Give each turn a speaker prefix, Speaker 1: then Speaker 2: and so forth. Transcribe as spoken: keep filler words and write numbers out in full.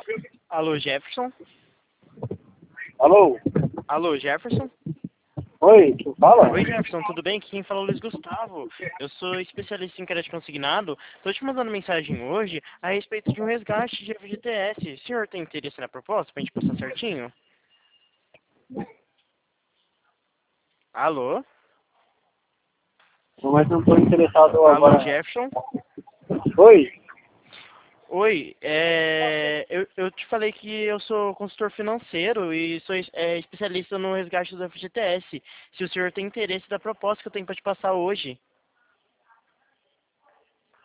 Speaker 1: Alô, Jefferson?
Speaker 2: Alô?
Speaker 1: Alô, Jefferson?
Speaker 2: Oi, quem fala?
Speaker 1: Oi, Jefferson, tudo bem? Aqui quem fala é o Luiz Gustavo. Eu sou especialista em crédito consignado. Estou te mandando mensagem hoje a respeito de um resgate de F G T S. O senhor tem interesse na proposta para a gente passar certinho? Alô?
Speaker 2: Mas não estou interessado
Speaker 1: Alô,
Speaker 2: agora.
Speaker 1: Jefferson?
Speaker 2: Oi?
Speaker 1: Oi, é, eu, eu te falei que eu sou consultor financeiro e sou es- é, especialista no resgate do F G T S. Se o senhor tem interesse da proposta que eu tenho para te passar hoje.